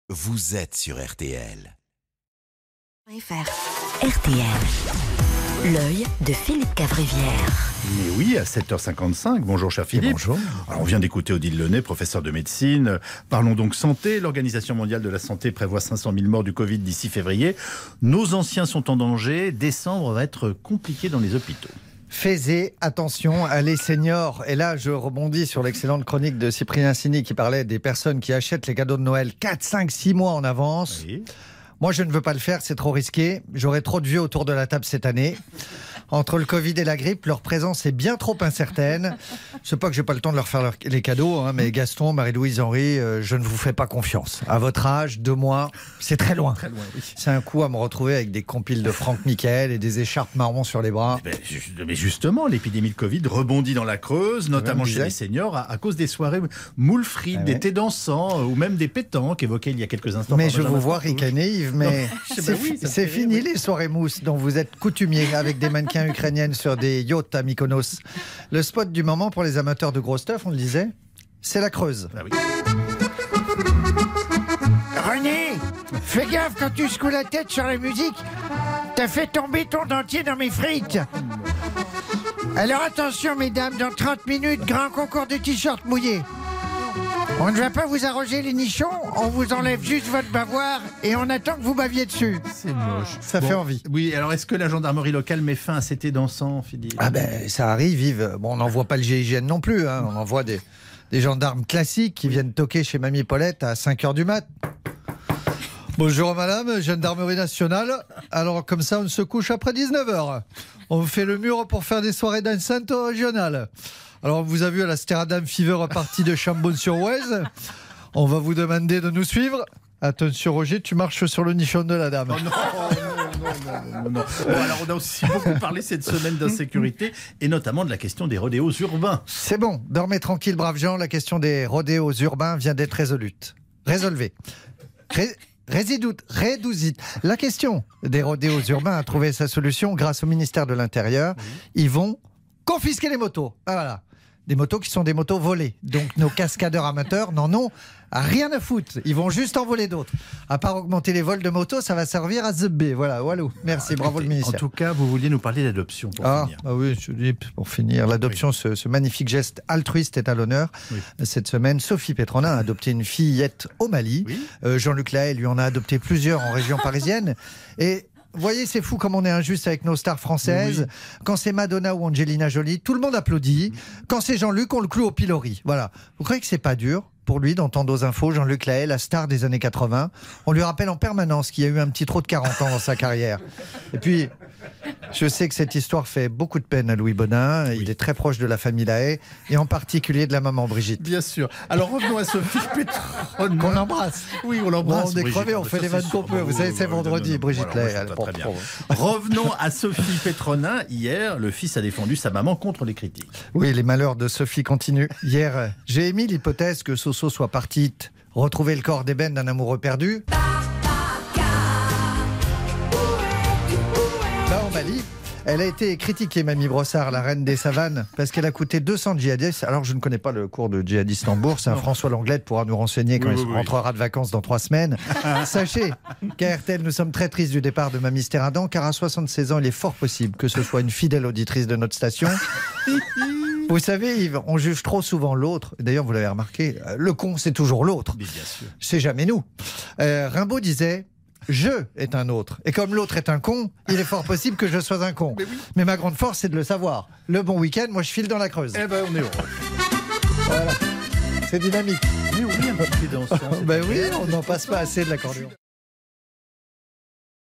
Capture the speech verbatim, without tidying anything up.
Vous êtes sur R T L. R T L, l'œil de Philippe Cavrivière. Mais oui, à sept heures cinquante-cinq. Bonjour cher Philippe. Bonjour. Alors, on vient d'écouter Odile Lenné, professeur de médecine. Parlons donc santé. L'Organisation mondiale de la santé prévoit cinq cent mille morts du Covid d'ici février. Nos anciens sont en danger. Décembre va être compliqué dans les hôpitaux. Faites attention à les seniors. Et là, je rebondis sur l'excellente chronique de Cyprien Sini qui parlait des personnes qui achètent les cadeaux de Noël quatre, cinq, six mois en avance. Oui. Moi, je ne veux pas le faire, c'est trop risqué. J'aurai trop de vieux autour de la table cette année. Entre le Covid et la grippe, leur présence est bien trop incertaine. C'est pas que j'ai pas le temps de leur faire leur- les cadeaux, hein, mais Gaston, Marie-Louise, Henri, euh, je ne vous fais pas confiance. À votre âge, deux mois, c'est très loin. Très loin, oui. C'est un coup à me retrouver avec des compiles de Franck Michael et des écharpes marrons sur les bras. Ben, ju- mais justement, l'épidémie de Covid rebondit dans la Creuse, notamment me chez disais. les seniors, à, à cause des soirées moules frites, Ah des ouais. thés dansants, euh, ou même des pétanques évoqués il y a quelques instants. Mais par je Benjamin vous vois Fantouche. ricaner, Yves, mais je sais c'est pas, oui, fi- ça me c'est fait rire, fini oui. les soirées mousse dont vous êtes coutumier avec des mannequins ukrainiennes sur des yachts à Mykonos. Le spot du moment pour les amateurs de gros stuff, on le disait, c'est la Creuse. Ah oui. René, fais gaffe quand tu secoues la tête sur la musique. T'as fait tomber ton dentier dans mes frites. Alors attention mesdames, dans trente minutes, grand concours de t-shirts mouillés. On ne va pas vous arroger les nichons, on vous enlève juste votre bavoir et on attend que vous baviez dessus. C'est moche. Ça fait envie. Oui, alors est-ce que la gendarmerie locale met fin à ces thés dansants, Philippe? Ah ben, ça arrive, Yves. Bon, on n'envoie pas le G I G N non plus, hein. On envoie des, des gendarmes classiques qui viennent toquer chez Mamie Paulette à cinq heures du mat. Bonjour madame, gendarmerie nationale. Alors comme ça, on se couche après dix-neuf heures. On fait le mur pour faire des soirées d'enceinte régionales. Alors on vous a vu à la Stradam Fever à partir de Chambon-sur-Oise. On va vous demander de nous suivre. Attention Roger, tu marches sur le nichon de la dame. Oh non, non, non, non, non, non. Bon, alors on a aussi beaucoup parlé cette semaine d'insécurité et notamment de la question des rodéos urbains. C'est bon, dormez tranquille, braves gens. La question des rodéos urbains vient d'être résolue. Résolvée. Ré- Résidoute, rédouzite. La question des rodéos urbains a trouvé sa solution grâce au ministère de l'Intérieur. Ils vont confisquer les motos. Ah, voilà. Des motos qui sont des motos volées. Donc nos cascadeurs amateurs n'en ont rien à foutre. Ils vont juste en voler d'autres. À part augmenter les vols de motos, ça va servir à zebber. Voilà, walou. Merci, bravo le En ministère. tout cas, vous vouliez nous parler d'adoption pour Ah, finir. bah oui, je dis pour finir, l'adoption, ce, ce magnifique geste altruiste est à l'honneur. Oui. Cette semaine, Sophie Petronin a adopté une fillette au Mali. Oui. Euh, Jean-Luc Lahaye lui en a adopté plusieurs en région parisienne. Et vous voyez, c'est fou comme on est injuste avec nos stars françaises. Quand c'est Madonna ou Angelina Jolie, tout le monde applaudit. Quand c'est Jean-Luc, on le cloue au pilori. Voilà. Vous croyez que c'est pas dur pour lui d'entendre aux infos Jean-Luc Lahaye, la star des années quatre-vingts? On lui rappelle en permanence qu'il y a eu un petit trop de quarante ans dans sa carrière. Et puis, je sais que cette histoire fait beaucoup de peine à Louis Bonin. Il est très proche de la famille Lahaye et en particulier de la maman Brigitte. Bien sûr. Alors revenons à Sophie Petronin. Qu'on embrasse. Oui, on Bon, l'embrasse. on est Brigitte. crevé, on Ça, fait les c'est vannes sûr. qu'on peut. Vous Oui, savez, oui, c'est oui, vendredi, non, non, Brigitte voilà, Lahaye. moi, je Bon, très bien. bon. Revenons à Sophie Petronin. Hier, le fils a défendu sa maman contre les critiques. Oui, les malheurs de Sophie continuent. Hier, euh, j'ai émis l'hypothèse que Soso soit partie t- retrouver le corps d'ébène d'un amoureux perdu. Là, au Mali, elle a été critiquée, Mamie Brossard, la reine des savanes, parce qu'elle a coûté deux cents djihadistes. Alors, je ne connais pas le cours de djihadiste en bourse. Hein, François Langlette pourra nous renseigner quand Oui, il oui, oui. rentrera de vacances dans trois semaines. Sachez qu'à R T L, nous sommes très tristes du départ de Mamie Steradan, car à soixante-seize ans, il est fort possible que ce soit une fidèle auditrice de notre station. Vous savez, Yves, on juge trop souvent l'autre. D'ailleurs, vous l'avez remarqué, euh, le con, c'est toujours l'autre. Mais bien sûr. C'est jamais nous. Euh, Rimbaud disait « Je est un autre ». Et comme l'autre est un con, il est fort possible que je sois un con. Mais, Mais ma grande force, c'est de le savoir. Le bon week-end, moi, je file dans la Creuse. Eh ben, on est heureux. Voilà. C'est dynamique. Mais oui, un petit dansant. Ben oui, on n'en passe pas assez de l'accordéon.